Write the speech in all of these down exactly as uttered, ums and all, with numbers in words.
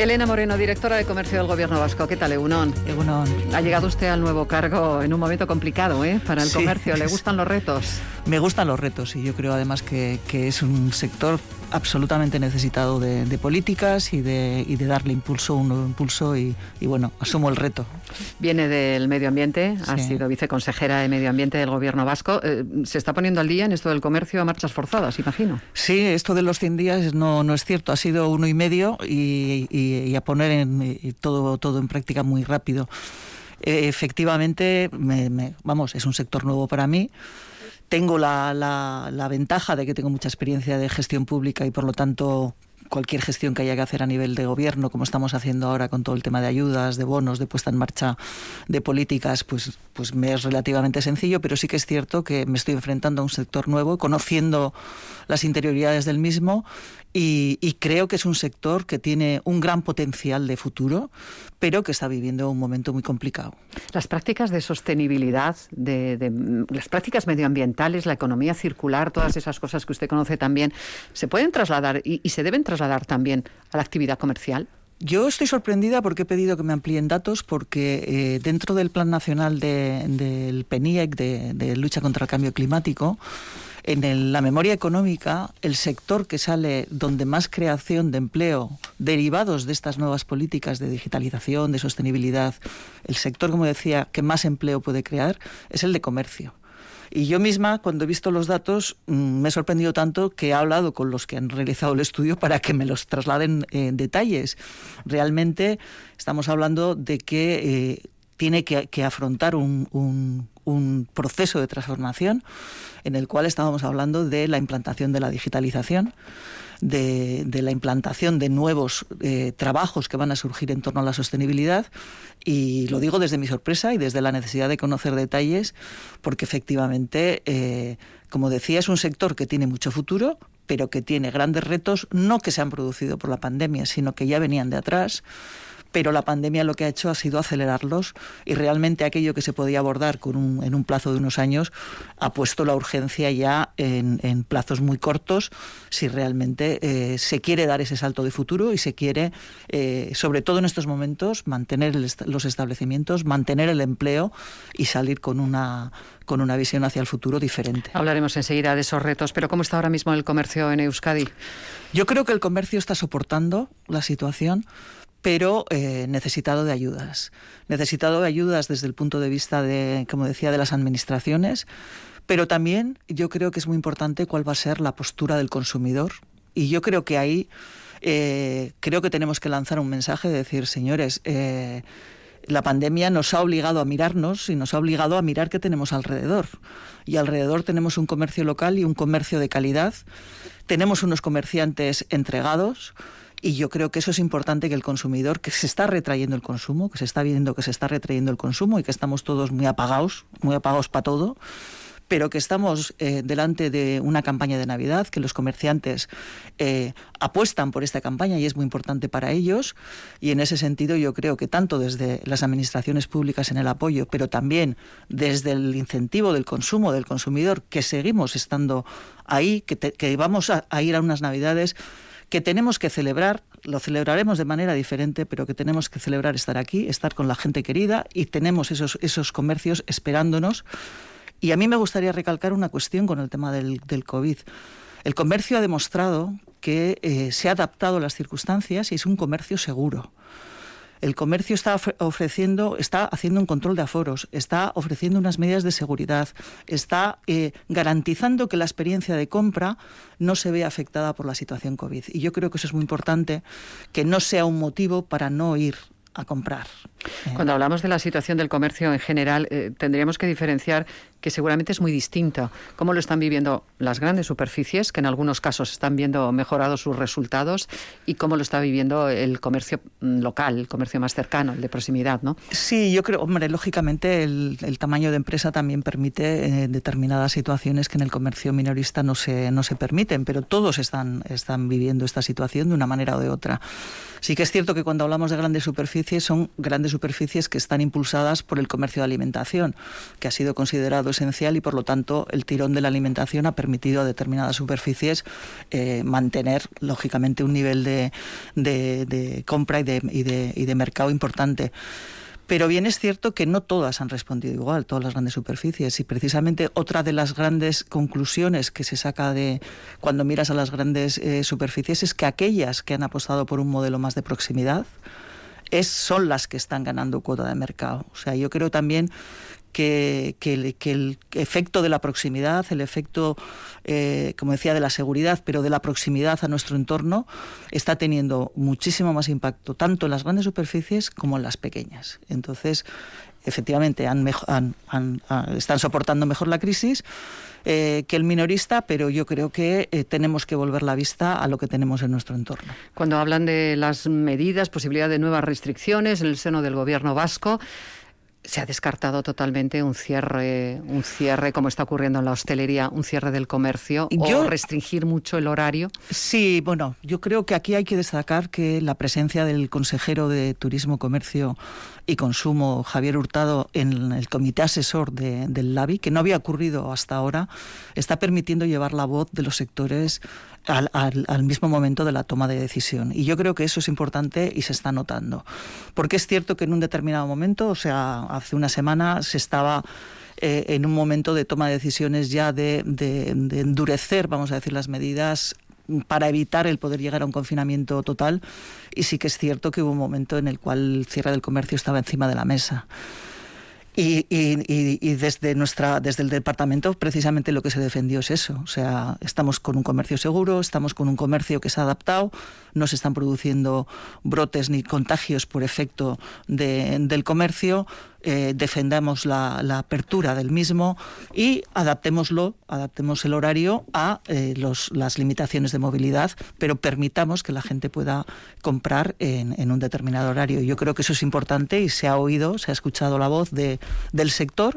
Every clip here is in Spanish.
Elena Moreno, directora de Comercio del Gobierno Vasco. ¿Qué tal, Egunon? Egunon. Ha llegado usted al nuevo cargo en un momento complicado, ¿eh? Para el sí. comercio. ¿Le gustan los retos? Me gustan los retos y yo creo además que, que es un sector absolutamente necesitado de, de políticas y de, y de darle impulso, un nuevo impulso y, y bueno, asumo el reto. Viene del medio ambiente, ha sí. sido viceconsejera de medio ambiente del Gobierno Vasco. Eh, ¿Se está poniendo al día en esto del comercio a marchas forzadas, imagino? Sí, esto de los cien días no, no es cierto, ha sido uno y medio y, y, y a poner en, y todo, todo en práctica muy rápido. Eh, efectivamente, me, me, vamos, es un sector nuevo para mí. Tengo la, la, la ventaja de que tengo mucha experiencia de gestión pública y por lo tanto cualquier gestión que haya que hacer a nivel de gobierno, como estamos haciendo ahora con todo el tema de ayudas, de bonos, de puesta en marcha de políticas, pues, pues me es relativamente sencillo, pero sí que es cierto que me estoy enfrentando a un sector nuevo, conociendo las interioridades del mismo y, y creo que es un sector que tiene un gran potencial de futuro, pero que está viviendo un momento muy complicado. Las prácticas de sostenibilidad, de, de las prácticas medioambientales, la economía circular, todas esas cosas que usted conoce también, ¿se pueden trasladar y, y se deben trasladar también a la actividad comercial? Yo estoy sorprendida porque he pedido que me amplíen datos porque eh, dentro del Plan Nacional de, del P N I E C de, de lucha contra el cambio climático, en el, la memoria económica, el sector que sale donde más creación de empleo derivados de estas nuevas políticas de digitalización, de sostenibilidad, el sector, como decía, que más empleo puede crear es el de comercio. Y yo misma, cuando he visto los datos, me he sorprendido tanto que he hablado con los que han realizado el estudio para que me los trasladen en detalles. Realmente estamos hablando de que eh, tiene que, que afrontar un, un, un proceso de transformación en el cual estábamos hablando de la implantación de la digitalización, de, de la implantación de nuevos eh, trabajos que van a surgir en torno a la sostenibilidad, y lo digo desde mi sorpresa y desde la necesidad de conocer detalles, porque efectivamente, eh, como decía, es un sector que tiene mucho futuro, pero que tiene grandes retos, no que se han producido por la pandemia, sino que ya venían de atrás. Pero la pandemia lo que ha hecho ha sido acelerarlos y realmente aquello que se podía abordar con un, en un plazo de unos años ha puesto la urgencia ya en, en plazos muy cortos si realmente eh, se quiere dar ese salto de futuro y se quiere, eh, sobre todo en estos momentos, mantener el, los establecimientos, mantener el empleo y salir con una, con una visión hacia el futuro diferente. Hablaremos enseguida de esos retos, pero ¿cómo está ahora mismo el comercio en Euskadi? Yo creo que el comercio está soportando la situación, pero eh, necesitado de ayudas. Necesitado de ayudas desde el punto de vista de, como decía, de las administraciones, pero también yo creo que es muy importante cuál va a ser la postura del consumidor. Y yo creo que ahí eh, creo que tenemos que lanzar un mensaje de decir, señores, eh, la pandemia nos ha obligado a mirarnos y nos ha obligado a mirar qué tenemos alrededor. Y alrededor tenemos un comercio local y un comercio de calidad. Tenemos unos comerciantes entregados. Y yo creo que eso es importante, que el consumidor, que se está retrayendo el consumo, que se está viendo que se está retrayendo el consumo y que estamos todos muy apagados, muy apagados para todo, pero que estamos eh, delante de una campaña de Navidad, que los comerciantes eh, apuestan por esta campaña y es muy importante para ellos. Y en ese sentido yo creo que tanto desde las administraciones públicas en el apoyo, pero también desde el incentivo del consumo, del consumidor, que seguimos estando ahí, que, te, que vamos a, a ir a unas Navidades que tenemos que celebrar, lo celebraremos de manera diferente, pero que tenemos que celebrar estar aquí, estar con la gente querida, y tenemos esos, esos comercios esperándonos. Y a mí me gustaría recalcar una cuestión con el tema del, del COVID. El comercio ha demostrado que eh, se ha adaptado a las circunstancias y es un comercio seguro. El comercio está ofreciendo, está haciendo un control de aforos, está ofreciendo unas medidas de seguridad, está eh, garantizando que la experiencia de compra no se vea afectada por la situación COVID. Y yo creo que eso es muy importante, que no sea un motivo para no ir a comprar. Cuando hablamos de la situación del comercio en general, eh, tendríamos que diferenciar que seguramente es muy distinta. ¿Cómo lo están viviendo las grandes superficies, que en algunos casos están viendo mejorados sus resultados, y cómo lo está viviendo el comercio local, el comercio más cercano, el de proximidad, ¿no? Sí, yo creo, hombre, lógicamente el, el tamaño de empresa también permite eh, determinadas situaciones que en el comercio minorista no se, no se permiten, pero todos están, están viviendo esta situación de una manera o de otra. Sí que es cierto que cuando hablamos de grandes superficies, son grandes superficies que están impulsadas por el comercio de alimentación, que ha sido considerado esencial y por lo tanto el tirón de la alimentación ha permitido a determinadas superficies eh, mantener lógicamente un nivel de, de, de compra y de, y, de, y de mercado importante. Pero bien es cierto que no todas han respondido igual, todas las grandes superficies, y precisamente otra de las grandes conclusiones que se saca de cuando miras a las grandes eh, superficies es que aquellas que han apostado por un modelo más de proximidad es, son las que están ganando cuota de mercado. O sea, yo creo también que, que, el, que el efecto de la proximidad, el efecto, eh, como decía, de la seguridad, pero de la proximidad a nuestro entorno, está teniendo muchísimo más impacto, tanto en las grandes superficies como en las pequeñas. Entonces, efectivamente, han, han, han, han, están soportando mejor la crisis eh, que el minorista, pero yo creo que eh, tenemos que volver la vista a lo que tenemos en nuestro entorno. Cuando hablan de las medidas, posibilidad de nuevas restricciones en el seno del gobierno vasco, ¿se ha descartado totalmente un cierre, un cierre como está ocurriendo en la hostelería, un cierre del comercio yo, o restringir mucho el horario? Sí, bueno, yo creo que aquí hay que destacar que la presencia del consejero de Turismo, Comercio y Consumo, Javier Hurtado, en el comité asesor de, del LABI, que no había ocurrido hasta ahora, está permitiendo llevar la voz de los sectores al, al, al mismo momento de la toma de decisión. Y yo creo que eso es importante y se está notando. Porque es cierto que en un determinado momento, o sea, hace una semana se estaba eh, en un momento de toma de decisiones ya de, de, de endurecer, vamos a decir, las medidas para evitar el poder llegar a un confinamiento total, y sí que es cierto que hubo un momento en el cual el cierre del comercio estaba encima de la mesa. Y, y, y desde nuestra, desde el departamento precisamente lo que se defendió es eso, o sea, estamos con un comercio seguro, estamos con un comercio que se ha adaptado, no se están produciendo brotes ni contagios por efecto de, del comercio, eh, defendamos la, la apertura del mismo y adaptémoslo, adaptemos el horario a eh, los, las limitaciones de movilidad, pero permitamos que la gente pueda comprar en, en un determinado horario. Yo creo que eso es importante y se ha oído, se ha escuchado la voz de, del sector.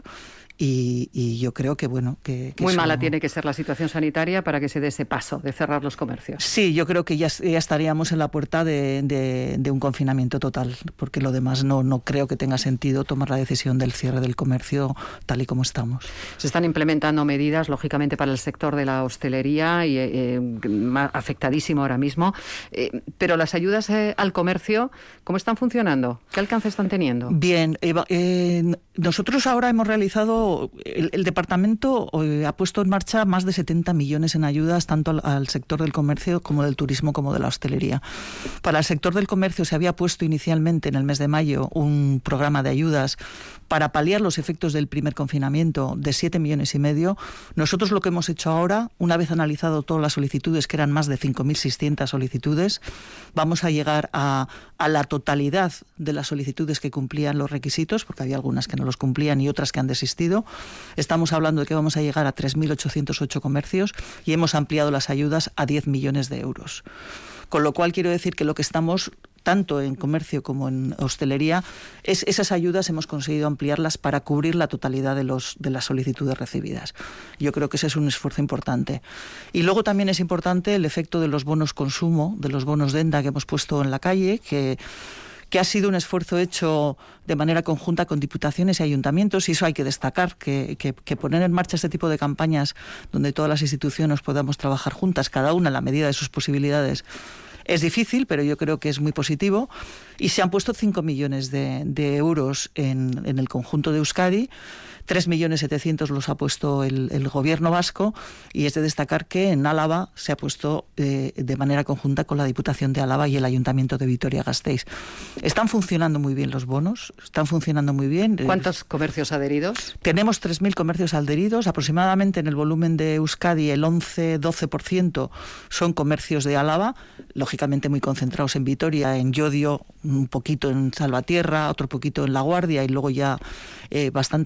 Y, y yo creo que, bueno... Que, que Muy eso... mala tiene que ser la situación sanitaria para que se dé ese paso de cerrar los comercios. Sí, yo creo que ya, ya estaríamos en la puerta de, de, de un confinamiento total, porque lo demás no, no creo que tenga sentido tomar la decisión del cierre del comercio tal y como estamos. Se están implementando medidas, lógicamente, para el sector de la hostelería, y eh, afectadísimo ahora mismo, eh, pero las ayudas eh, al comercio, ¿cómo están funcionando? ¿Qué alcance están teniendo? Bien, Eva, eh, nosotros ahora hemos realizado El, el departamento eh, ha puesto en marcha más de setenta millones en ayudas tanto al, al sector del comercio como del turismo como de la hostelería. Para el sector del comercio se había puesto inicialmente en el mes de mayo un programa de ayudas para paliar los efectos del primer confinamiento de siete millones y medio. Nosotros lo que hemos hecho ahora, una vez analizado todas las solicitudes, que eran más de cinco mil seiscientas solicitudes, vamos a llegar a, a la totalidad de las solicitudes que cumplían los requisitos, porque había algunas que no los cumplían y otras que han desistido. Estamos hablando de que vamos a llegar a tres mil ochocientos ocho comercios y hemos ampliado las ayudas a diez millones de euros. Con lo cual quiero decir que lo que estamos, tanto en comercio como en hostelería, es esas ayudas hemos conseguido ampliarlas para cubrir la totalidad de, los, de las solicitudes recibidas. Yo creo que ese es un esfuerzo importante. Y luego también es importante el efecto de los bonos consumo, de los bonos Denda que hemos puesto en la calle, que que ha sido un esfuerzo hecho de manera conjunta con diputaciones y ayuntamientos, y eso hay que destacar, que, que, que poner en marcha este tipo de campañas donde todas las instituciones podamos trabajar juntas, cada una a la medida de sus posibilidades, es difícil, pero yo creo que es muy positivo. Y se han puesto cinco millones de, de euros en, en el conjunto de Euskadi, tres millones setecientos los ha puesto el, el gobierno vasco, y es de destacar que en Álava se ha puesto eh, de manera conjunta con la Diputación de Álava y el Ayuntamiento de Vitoria-Gasteiz. Están funcionando muy bien los bonos, están funcionando muy bien. ¿Cuántos comercios adheridos? Tenemos tres mil comercios adheridos, aproximadamente en el volumen de Euskadi el once doce por ciento son comercios de Álava, lógicamente muy concentrados en Vitoria, en Llodio, un poquito en Salvatierra, otro poquito en La Guardia y luego ya eh, bastante salpicados.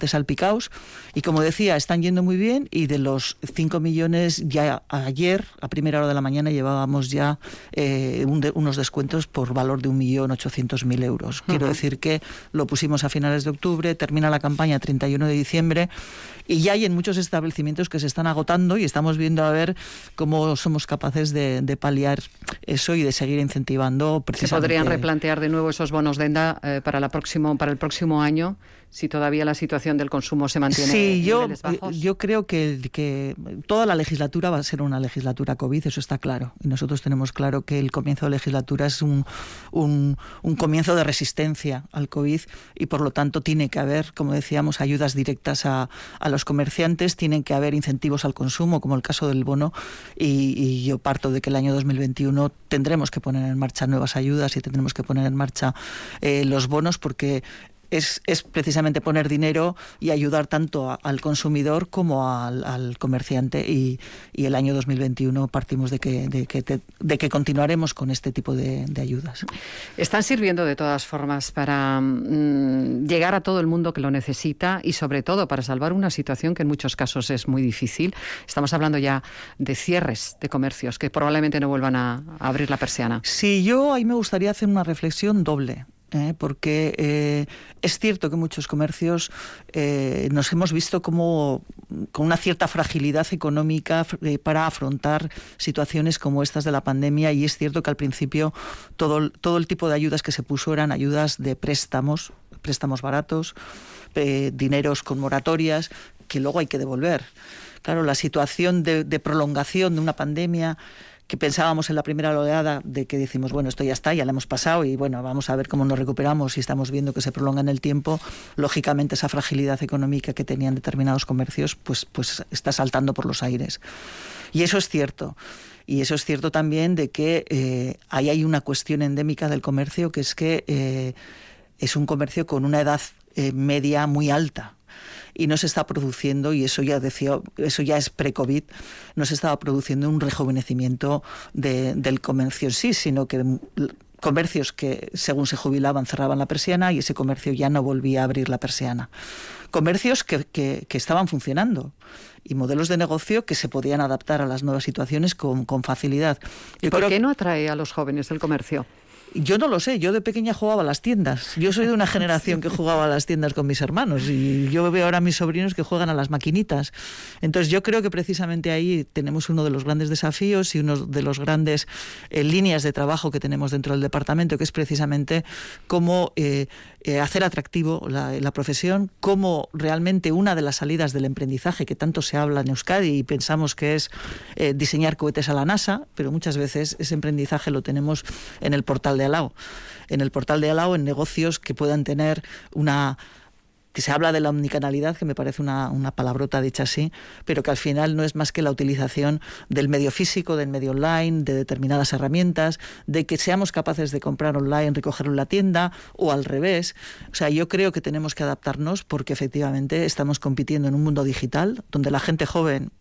jubilados, y como decía, están yendo muy bien, y de los cinco millones ya ayer, a primera hora de la mañana, llevábamos ya eh, un de, unos descuentos por valor de un millón ochocientos mil euros. Quiero uh-huh. decir que lo pusimos a finales de octubre, termina la campaña treinta y uno de diciembre, y ya hay en muchos establecimientos que se están agotando, y estamos viendo a ver cómo somos capaces de, de paliar eso y de seguir incentivando precisamente. ¿Se podrían replantear de nuevo esos bonos Denda eh, para, la próximo, para el próximo año, si todavía la situación del consumo se mantiene sí, en yo, niveles bajos? yo creo que, que toda la legislatura va a ser una legislatura COVID, eso está claro. Y nosotros tenemos claro que el comienzo de legislatura es un, un, un comienzo de resistencia al COVID, y por lo tanto tiene que haber, como decíamos, ayudas directas a, a los comerciantes, tienen que haber incentivos al consumo, como el caso del bono, y, y yo parto de que el año dos mil veintiuno tendremos que poner en marcha nuevas ayudas y tendremos que poner en marcha eh, los bonos, porque Es, es precisamente poner dinero y ayudar tanto a, al consumidor como al, al comerciante, y, y el año dos mil veintiuno partimos de que, de que, de, de que continuaremos con este tipo de, de ayudas. Están sirviendo de todas formas para mmm, llegar a todo el mundo que lo necesita, y sobre todo para salvar una situación que en muchos casos es muy difícil. Estamos hablando ya de cierres de comercios que probablemente no vuelvan a, a abrir la persiana. Sí, yo ahí me gustaría hacer una reflexión doble. Eh, porque eh, es cierto que muchos comercios eh, nos hemos visto como con una cierta fragilidad económica eh, para afrontar situaciones como estas de la pandemia, y es cierto que al principio todo, todo el tipo de ayudas que se puso eran ayudas de préstamos, préstamos baratos, eh, dineros con moratorias que luego hay que devolver. Claro, la situación de, de prolongación de una pandemia, que pensábamos en la primera oleada de que decimos, bueno, esto ya está, ya lo hemos pasado, y bueno, vamos a ver cómo nos recuperamos, y estamos viendo que se prolonga en el tiempo, lógicamente esa fragilidad económica que tenían determinados comercios pues, pues está saltando por los aires. Y eso es cierto. Y eso es cierto también de que eh, ahí hay una cuestión endémica del comercio, que es que eh, es un comercio con una edad eh, media muy alta. Y no se está produciendo, y eso ya decía, eso ya es pre-COVID, no se estaba produciendo un rejuvenecimiento de, del comercio en sí, sino que comercios que según se jubilaban cerraban la persiana, y ese comercio ya no volvía a abrir la persiana. Comercios que, que, que estaban funcionando, y modelos de negocio que se podían adaptar a las nuevas situaciones con, con facilidad. ¿Y Yo por creo... qué no atrae a los jóvenes el comercio? Yo no lo sé, yo de pequeña jugaba a las tiendas. Yo soy de una generación que jugaba a las tiendas con mis hermanos, y yo veo ahora a mis sobrinos que juegan a las maquinitas. Entonces yo creo que precisamente ahí tenemos uno de los grandes desafíos y uno de los grandes eh, líneas de trabajo que tenemos dentro del departamento, que es precisamente cómo eh, eh, hacer atractivo la, la profesión, cómo realmente una de las salidas del emprendizaje que tanto se habla en Euskadi, y pensamos que es eh, diseñar cohetes a la NASA, pero muchas veces ese emprendizaje lo tenemos en el portal de al lado, en el portal de al lado, en negocios que puedan tener una... que se habla de la omnicanalidad, que me parece una, una palabrota dicha así, pero que al final no es más que la utilización del medio físico, del medio online, de determinadas herramientas, de que seamos capaces de comprar online, recogerlo en la tienda, o al revés. O sea, yo creo que tenemos que adaptarnos, porque efectivamente estamos compitiendo en un mundo digital, donde la gente joven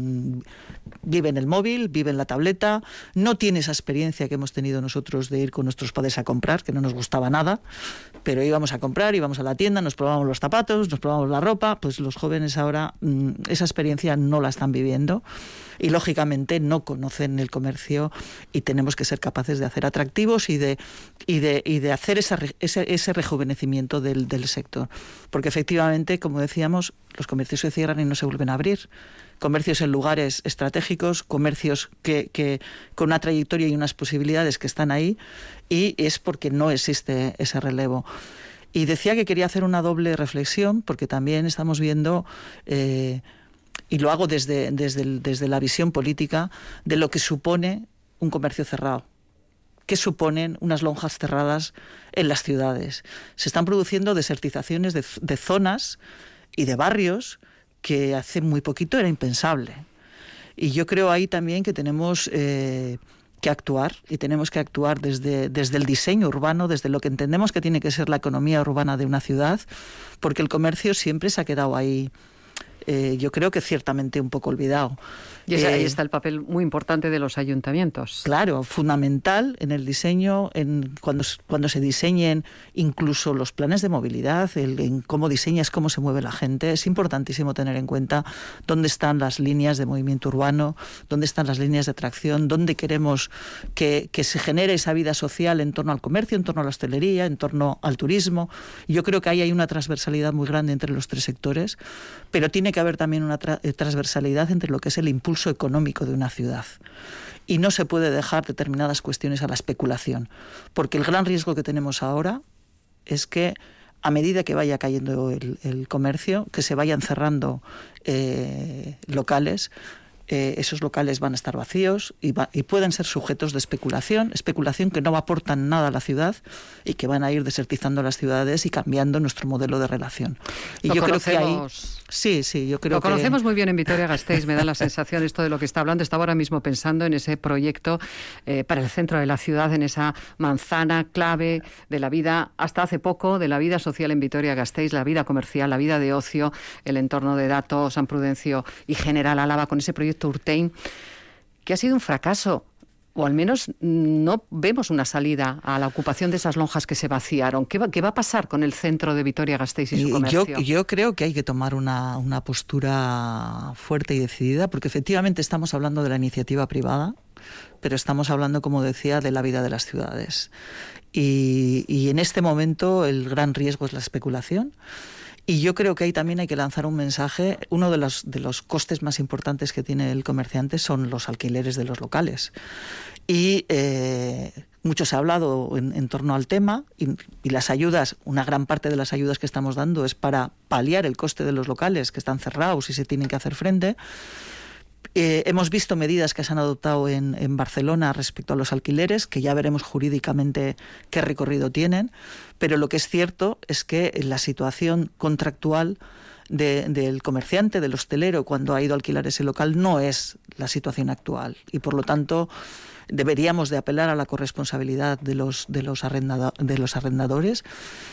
vive en el móvil, vive en la tableta, no tiene esa experiencia que hemos tenido nosotros de ir con nuestros padres a comprar, que no nos gustaba nada, pero íbamos a comprar, íbamos a la tienda, nos probábamos los zapatos, nos probábamos la ropa. Pues los jóvenes ahora esa experiencia no la están viviendo, y lógicamente no conocen el comercio, y tenemos que ser capaces de hacer atractivos y de, y de, y de hacer esa, ese, ese rejuvenecimiento del, del sector, porque efectivamente, como decíamos, los comercios se cierran y no se vuelven a abrir. Comercios en lugares estratégicos, comercios que, que con una trayectoria y unas posibilidades que están ahí, y es porque no existe ese relevo. Y decía que quería hacer una doble reflexión, porque también estamos viendo, eh, y lo hago desde, desde, el, desde la visión política, de lo que supone un comercio cerrado. ¿Qué suponen unas lonjas cerradas en las ciudades? Se están produciendo desertizaciones de, de zonas y de barrios que hace muy poquito era impensable. Y yo creo ahí también que tenemos eh, que actuar, y tenemos que actuar desde, desde el diseño urbano, desde lo que entendemos que tiene que ser la economía urbana de una ciudad, porque el comercio siempre se ha quedado ahí eh, yo creo que ciertamente un poco olvidado. Y ese, eh, ahí está el papel muy importante de los ayuntamientos. Claro, fundamental en el diseño, en cuando, cuando se diseñen incluso los planes de movilidad, el, en cómo diseñas, cómo se mueve la gente. Es importantísimo tener en cuenta dónde están las líneas de movimiento urbano, dónde están las líneas de atracción, dónde queremos que, que se genere esa vida social en torno al comercio, en torno a la hostelería, en torno al turismo. Yo creo que ahí hay una transversalidad muy grande entre los tres sectores, pero tiene que haber también una tra- transversalidad entre lo que es el impulso económico de una ciudad. Y no se puede dejar determinadas cuestiones a la especulación, porque el gran riesgo que tenemos ahora es que a medida que vaya cayendo el, el comercio, que se vayan cerrando eh, locales, eh, esos locales van a estar vacíos y, va, y pueden ser sujetos de especulación, especulación que no aportan nada a la ciudad y que van a ir desertizando las ciudades y cambiando nuestro modelo de relación. Y Lo yo conocemos. creo que ahí... Sí, sí, yo creo Lo que... conocemos muy bien en Vitoria-Gasteiz, me da la sensación esto de lo que está hablando. Estaba ahora mismo pensando en ese proyecto eh, para el centro de la ciudad, en esa manzana clave de la vida, hasta hace poco, de la vida social en Vitoria-Gasteiz, la vida comercial, la vida de ocio, el entorno de Dato, San Prudencio y General Álava, con ese proyecto Urtein, que ha sido un fracaso. O al menos no vemos una salida a la ocupación de esas lonjas que se vaciaron. ¿Qué va, qué va a pasar con el centro de Vitoria-Gasteiz y su comercio? Yo, yo creo que hay que tomar una, una postura fuerte y decidida, porque efectivamente estamos hablando de la iniciativa privada, pero estamos hablando, como decía, de la vida de las ciudades. Y, y en este momento el gran riesgo es la especulación. Y yo creo que ahí también hay que lanzar un mensaje. Uno de los, de los costes más importantes que tiene el comerciante son los alquileres de los locales. Y eh, mucho se ha hablado en, en torno al tema y, y las ayudas, una gran parte de las ayudas que estamos dando es para paliar el coste de los locales que están cerrados y se tienen que hacer frente. Eh, hemos visto medidas que se han adoptado en, en Barcelona respecto a los alquileres, que ya veremos jurídicamente qué recorrido tienen, pero lo que es cierto es que la situación contractual de, del comerciante, del hostelero, cuando ha ido a alquilar ese local, no es la situación actual. Y por lo tanto, deberíamos de apelar a la corresponsabilidad de los, de los, arrendado, de los arrendadores,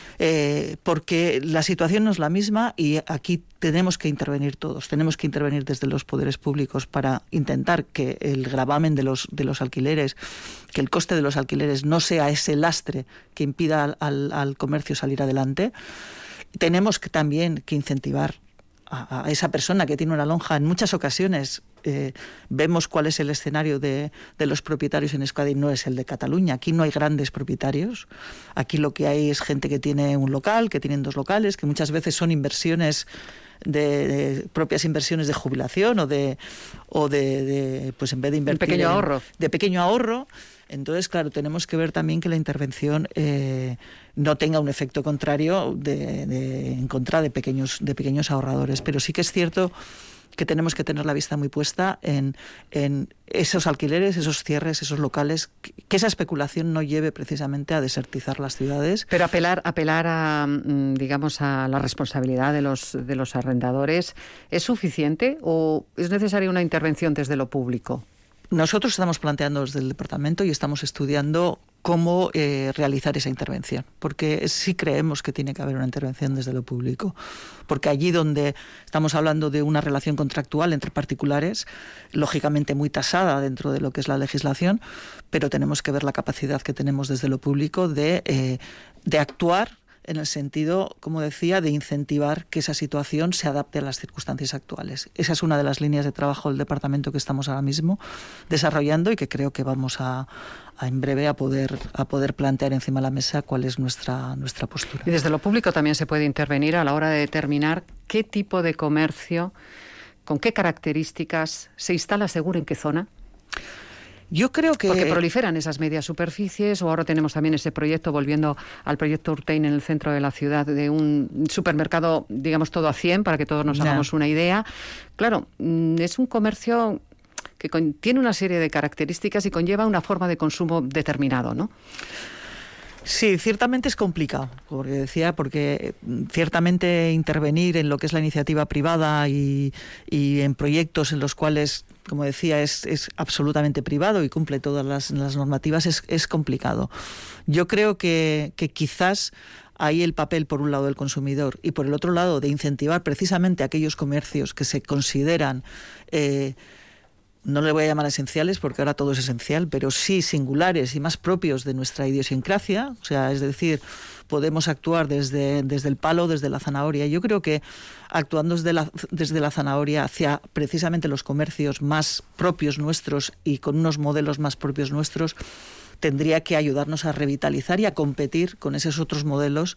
eh, porque la situación no es la misma y aquí tenemos que intervenir todos. Tenemos que intervenir desde los poderes públicos para intentar que el gravamen de los, de los alquileres, que el coste de los alquileres no sea ese lastre que impida al, al, al comercio salir adelante. Tenemos que también que incentivar a, a esa persona que tiene una lonja. En muchas ocasiones eh, vemos cuál es el escenario de, de los propietarios en Euskadi, no es el de Cataluña. Aquí no hay grandes propietarios. Aquí lo que hay es gente que tiene un local, que tienen dos locales, que muchas veces son inversiones de, de propias inversiones de jubilación o de o de, de pues en vez de invertir un pequeño en, ahorro de pequeño ahorro. Entonces, claro, tenemos que ver también que la intervención eh, no tenga un efecto contrario de, de, en contra de pequeños, de pequeños ahorradores. Pero sí que es cierto que tenemos que tener la vista muy puesta en, en esos alquileres, esos cierres, esos locales, que esa especulación no lleve precisamente a desertizar las ciudades. Pero apelar, apelar a, digamos, a la responsabilidad de los, de los arrendadores, ¿es suficiente o es necesaria una intervención desde lo público? Nosotros estamos planteando desde el departamento y estamos estudiando cómo eh, realizar esa intervención, porque sí creemos que tiene que haber una intervención desde lo público, porque allí donde estamos hablando de una relación contractual entre particulares, lógicamente muy tasada dentro de lo que es la legislación, pero tenemos que ver la capacidad que tenemos desde lo público de, eh, de actuar en el sentido, como decía, de incentivar que esa situación se adapte a las circunstancias actuales. Esa es una de las líneas de trabajo del departamento que estamos ahora mismo desarrollando y que creo que vamos a, a en breve a poder, a poder plantear encima de la mesa cuál es nuestra, nuestra postura. Y desde lo público también se puede intervenir a la hora de determinar qué tipo de comercio, con qué características se instala seguro en qué zona. Yo creo que... Porque proliferan esas medias superficies, o ahora tenemos también ese proyecto, volviendo al proyecto Urtein en el centro de la ciudad, de un supermercado, digamos, todo a cien, para que todos nos hagamos una idea. Claro, es un comercio que tiene una serie de características y conlleva una forma de consumo determinado, ¿no? Sí, ciertamente es complicado, porque decía, porque ciertamente intervenir en lo que es la iniciativa privada y, y en proyectos en los cuales, como decía, es, es absolutamente privado y cumple todas las, las normativas, es, es complicado. Yo creo que, que quizás ahí el papel, por un lado, del consumidor y por el otro lado, de incentivar precisamente a aquellos comercios que se consideran... Eh, no le voy a llamar esenciales porque ahora todo es esencial, pero sí singulares y más propios de nuestra idiosincrasia, o sea, es decir, podemos actuar desde, desde el palo, desde la zanahoria. Yo creo que actuando desde la, desde la zanahoria hacia precisamente los comercios más propios nuestros y con unos modelos más propios nuestros, tendría que ayudarnos a revitalizar y a competir con esos otros modelos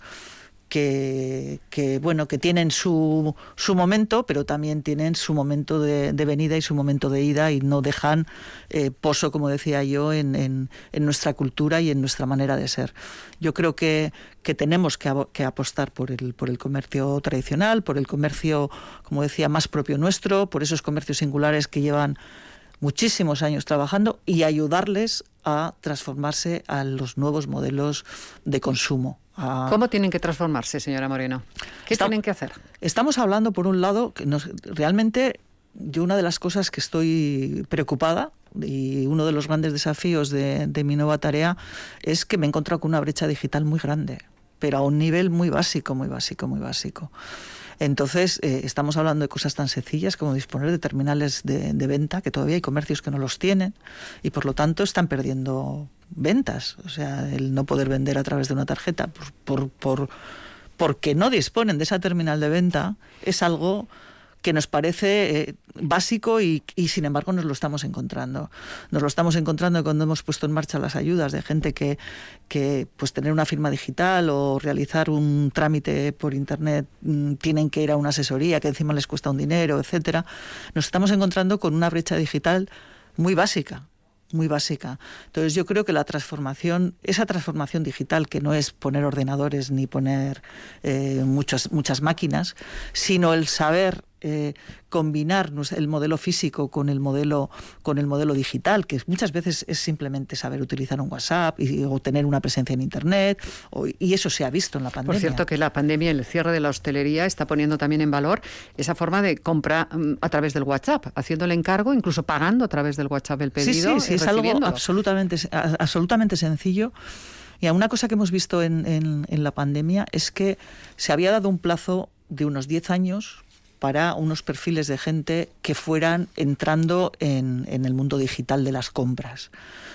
Que, que bueno que tienen su, su momento, pero también tienen su momento de, de venida y su momento de ida y no dejan eh, pozo, como decía yo, en, en, en nuestra cultura y en nuestra manera de ser. Yo creo que, que tenemos que, que apostar por el, por el comercio tradicional, por el comercio, como decía, más propio nuestro, por esos comercios singulares que llevan muchísimos años trabajando y ayudarles a transformarse a los nuevos modelos de consumo. A... ¿Cómo tienen que transformarse, señora Moreno? ¿Qué Está... tienen que hacer? Estamos hablando, por un lado, que nos... realmente yo una de las cosas que estoy preocupada y uno de los grandes desafíos de, de mi nueva tarea es que me he encontrado con una brecha digital muy grande, pero a un nivel muy básico, muy básico, muy básico. Entonces, eh, estamos hablando de cosas tan sencillas como disponer de terminales de, de venta, que todavía hay comercios que no los tienen y por lo tanto están perdiendo ventas. O sea, el no poder vender a través de una tarjeta por, por, por, porque no disponen de esa terminal de venta es algo que nos parece eh, básico y, y sin embargo nos lo estamos encontrando. Nos lo estamos encontrando cuando hemos puesto en marcha las ayudas de gente que, que pues tener una firma digital o realizar un trámite por internet mmm, tienen que ir a una asesoría que encima les cuesta un dinero, etcétera. Nos estamos encontrando con una brecha digital muy básica. muy básica. Entonces yo creo que la transformación, esa transformación digital, que no es poner ordenadores ni poner eh, muchas, muchas máquinas, sino el saber eh, combinar el modelo físico con el modelo, con el modelo digital, que muchas veces es simplemente saber utilizar un WhatsApp y, o tener una presencia en Internet, o, y eso se ha visto en la pandemia. Por cierto, que la pandemia, el cierre de la hostelería, está poniendo también en valor esa forma de compra a través del WhatsApp, haciendo el encargo, incluso pagando a través del WhatsApp el pedido. Sí, sí, sí, es algo absolutamente, absolutamente sencillo. Y una cosa que hemos visto en, en, en la pandemia es que se había dado un plazo de unos diez años para unos perfiles de gente que fueran entrando en, en el mundo digital de las compras.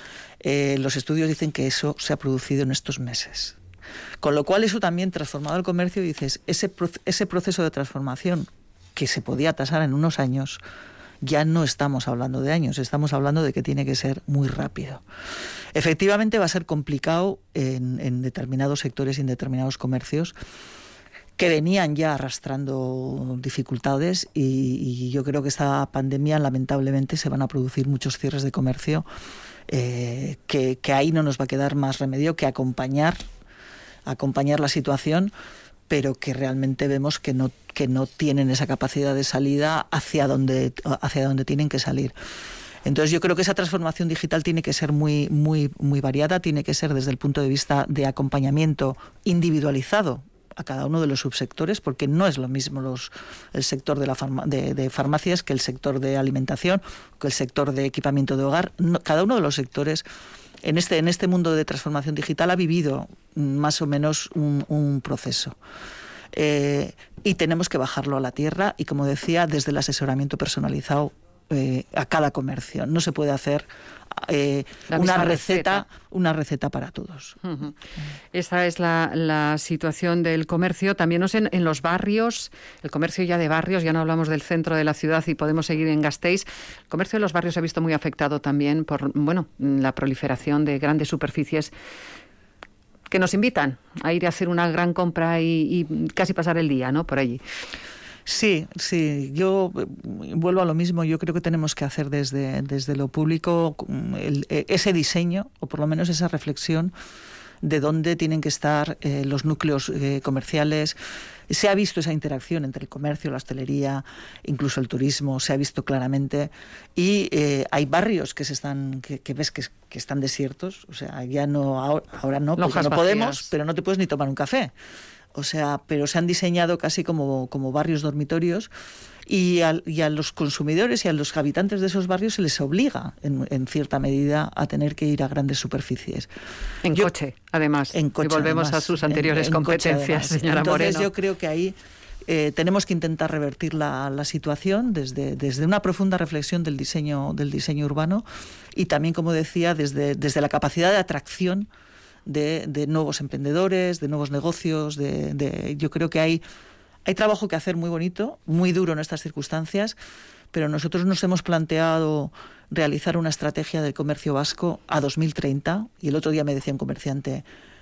Eh, los estudios dicen que eso se ha producido en estos meses. Con lo cual eso también transformado el comercio, dices, ese, ese proceso de transformación que se podía tasar en unos años, ya no estamos hablando de años, estamos hablando de que tiene que ser muy rápido. Efectivamente va a ser complicado en, en determinados sectores y en determinados comercios que venían ya arrastrando dificultades y, y yo creo que esta pandemia lamentablemente se van a producir muchos cierres de comercio eh, que, que ahí no nos va a quedar más remedio que acompañar, acompañar la situación, pero que realmente vemos que no, que no tienen esa capacidad de salida hacia donde, hacia donde tienen que salir. Entonces yo creo que esa transformación digital tiene que ser muy, muy, muy variada, tiene que ser desde el punto de vista de acompañamiento individualizado a cada uno de los subsectores, porque no es lo mismo los, el sector de, la farma, de, de farmacias que el sector de alimentación, que el sector de equipamiento de hogar. No, cada uno de los sectores en este, en este mundo de transformación digital ha vivido más o menos un, un proceso. Eh, y tenemos que bajarlo a la tierra y, como decía, desde el asesoramiento personalizado eh, a cada comercio. No se puede hacer eh, una receta, receta, una receta para todos. Uh-huh. Esa es la, la situación del comercio. También no sé, en, en los barrios, el comercio ya de barrios, ya no hablamos del centro de la ciudad y podemos seguir en Gasteiz. El comercio de los barrios se ha visto muy afectado también por, bueno, la proliferación de grandes superficies que nos invitan a ir a hacer una gran compra y, y casi pasar el día, ¿no?, por allí. Sí, sí, yo vuelvo a lo mismo. Yo creo que tenemos que hacer desde, desde lo público el, ese diseño, o por lo menos esa reflexión de dónde tienen que estar eh, los núcleos eh, comerciales. Se ha visto esa interacción entre el comercio, la hostelería, incluso el turismo, se ha visto claramente. Y eh, hay barrios que se están que, que ves que, que están desiertos. O sea, ya no ahora, ahora no, porque no podemos, pero no te puedes ni tomar un café. O sea, pero se han diseñado casi como, como barrios dormitorios. Y a, y a los consumidores y a los habitantes de esos barrios se les obliga, en, en cierta medida, a tener que ir a grandes superficies. En yo, coche, además. En coche, y volvemos además, a sus anteriores en, en competencias, coche, señora Entonces, Moreno. Yo creo que ahí eh, tenemos que intentar revertir la, la situación desde, desde una profunda reflexión del diseño, del diseño urbano y también, como decía, desde, desde la capacidad de atracción de, de nuevos emprendedores, de nuevos negocios. De, de, yo creo que hay... Hay trabajo que hacer muy bonito, muy duro en estas circunstancias, pero nosotros nos hemos planteado realizar una estrategia del comercio vasco a dos mil treinta, y el otro día me decía un comerciante,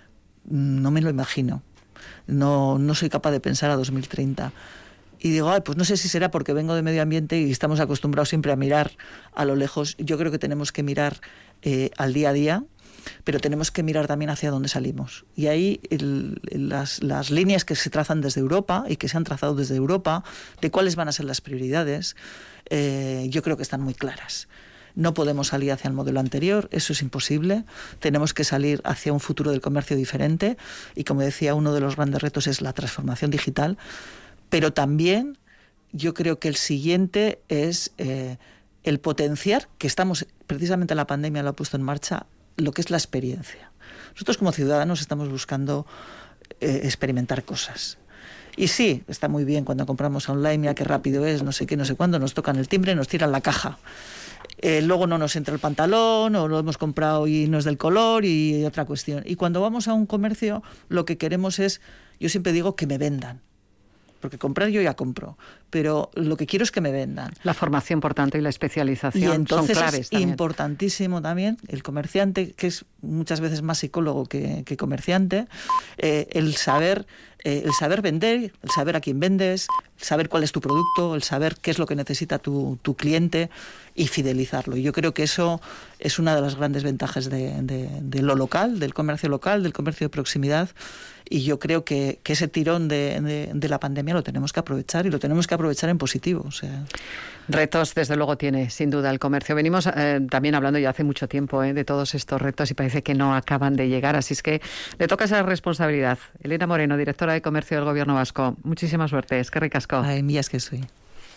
no me lo imagino, no, no soy capaz de pensar a dos mil treinta. Y digo, ay, pues no sé si será porque vengo de medio ambiente y estamos acostumbrados siempre a mirar a lo lejos. Yo creo que tenemos que mirar eh, al día a día, pero tenemos que mirar también hacia dónde salimos. Y ahí el, las, las líneas que se trazan desde Europa y que se han trazado desde Europa, de cuáles van a ser las prioridades, eh, yo creo que están muy claras. No podemos salir hacia el modelo anterior, eso es imposible. Tenemos que salir hacia un futuro del comercio diferente y, como decía, uno de los grandes retos es la transformación digital, pero también yo creo que el siguiente es eh, el potenciar, que estamos, precisamente la pandemia lo ha puesto en marcha, lo que es la experiencia. Nosotros como ciudadanos estamos buscando eh, experimentar cosas. Y sí, está muy bien cuando compramos online, mira qué rápido es, no sé qué, no sé cuándo, nos tocan el timbre, nos tiran la caja. Eh, luego no nos entra el pantalón, o lo hemos comprado y no es del color, y otra cuestión. Y cuando vamos a un comercio, lo que queremos es, yo siempre digo, que me vendan. Porque comprar yo ya compro, pero lo que quiero es que me vendan. La formación, por tanto, y la especialización y entonces son claves es también. Importantísimo también el comerciante, que es muchas veces más psicólogo que, que comerciante, eh, el saber eh, el saber vender, el saber a quién vendes, el saber cuál es tu producto, el saber qué es lo que necesita tu, tu cliente y fidelizarlo. Y yo creo que eso es una de las grandes ventajas de, de, de lo local, del comercio local, del comercio de proximidad. Y yo creo que, que ese tirón de, de, de la pandemia lo tenemos que aprovechar y lo tenemos que aprovechar en positivo. O sea. Retos, desde luego, tiene, sin duda, el comercio. Venimos eh, también hablando ya hace mucho tiempo eh, de todos estos retos y parece que no acaban de llegar. Así es que le toca esa responsabilidad. Elena Moreno, directora de Comercio del Gobierno Vasco. Muchísima suerte. Es que ricasco. Ay, mías que soy.